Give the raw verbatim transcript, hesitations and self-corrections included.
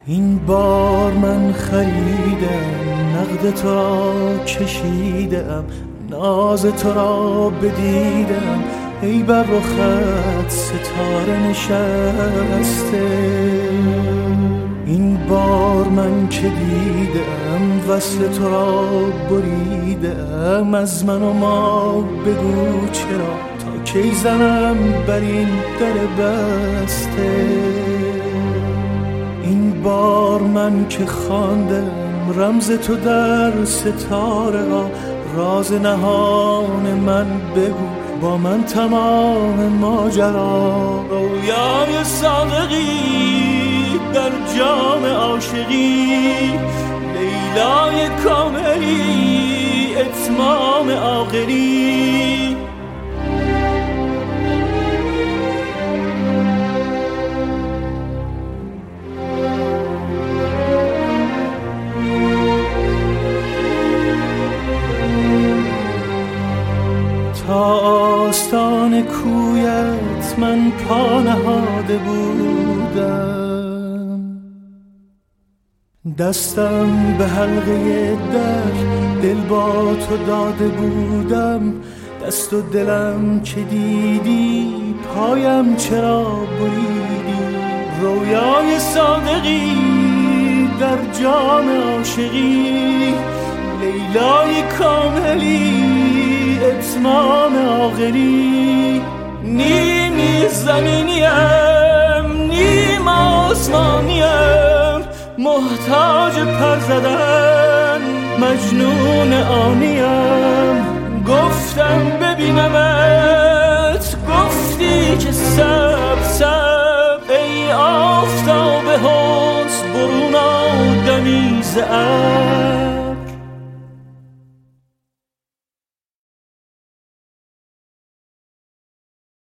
این بار من خریدم، نقد تو را کشیدم، ناز تو را بدیدم، ای بر رخت ستاره نشسته. این بار من که دیدم وصل تو را بریدم، از من و ما بگو چرا تا کی زنم بر این در بسته. این بار من که خواندم رمز تو در ستاره ها، راز نهان من بگو با من تمام ماجرا. رویای صادقی در جام عاشقی، لیلای کاملی اتمام آخری. تا آستان کویت من پا نهاده بودم، دستم به حلقه در دل با تو داده بودم. دست و دلم که دیدی پایم چرا بریدی. رویای صادقی در جام عاشقی، لیلای کاملی اتمام آخری. نیمی زمینیم نیم آسمانیم، محتاج پر زدن مجنون آنیم. گفتم ببینمت، گفتی که سب سب، ای آفتاب حسن برون آدمی ز